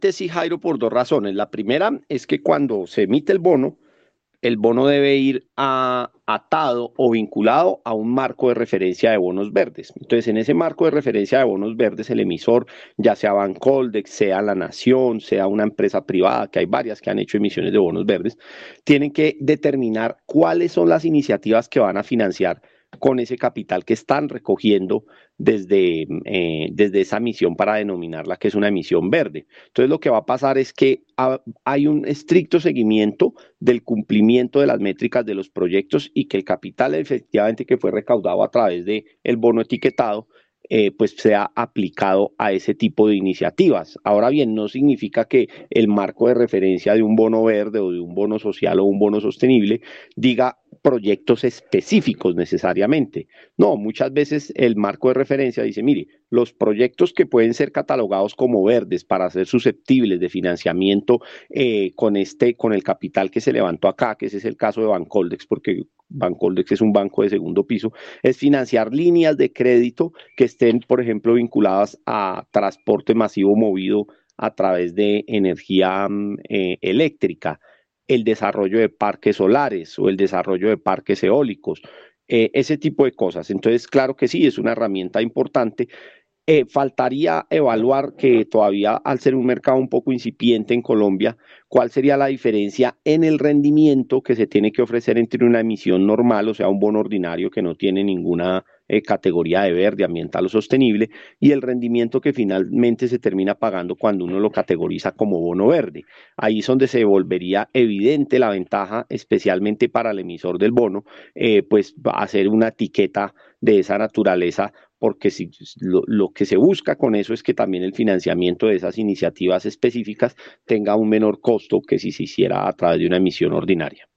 Sí, Jairo, por dos razones. La primera es que cuando se emite el bono debe ir atado o vinculado a un marco de referencia de bonos verdes. Entonces, en ese marco de referencia de bonos verdes, el emisor, ya sea Bancoldex, sea La Nación, sea una empresa privada, que hay varias que han hecho emisiones de bonos verdes, tienen que determinar cuáles son las iniciativas que van a financiar con ese capital que están recogiendo desde esa emisión para denominarla que es una emisión verde. Entonces lo que va a pasar es que hay un estricto seguimiento del cumplimiento de las métricas de los proyectos y que el capital efectivamente que fue recaudado a través del bono etiquetado pues sea aplicado a ese tipo de iniciativas. Ahora bien, no significa que el marco de referencia de un bono verde o de un bono social o un bono sostenible diga proyectos específicos necesariamente. No, muchas veces el marco de referencia dice, mire, los proyectos que pueden ser catalogados como verdes para ser susceptibles de financiamiento con el capital que se levantó acá, que ese es el caso de Bancoldex, porque Bancoldex es un banco de segundo piso, es financiar líneas de crédito que estén, por ejemplo, vinculadas a transporte masivo movido a través de energía eléctrica, el desarrollo de parques solares o el desarrollo de parques eólicos, ese tipo de cosas. Entonces, claro que sí, es una herramienta importante. Faltaría evaluar que todavía al ser un mercado un poco incipiente en Colombia, cuál sería la diferencia en el rendimiento que se tiene que ofrecer entre una emisión normal, o sea, un bono ordinario que no tiene ninguna categoría de verde, ambiental o sostenible, y el rendimiento que finalmente se termina pagando cuando uno lo categoriza como bono verde. Ahí es donde se volvería evidente la ventaja, especialmente para el emisor del bono, pues hacer una etiqueta de esa naturaleza porque si lo que se busca con eso es que también el financiamiento de esas iniciativas específicas tenga un menor costo que si se hiciera a través de una emisión ordinaria.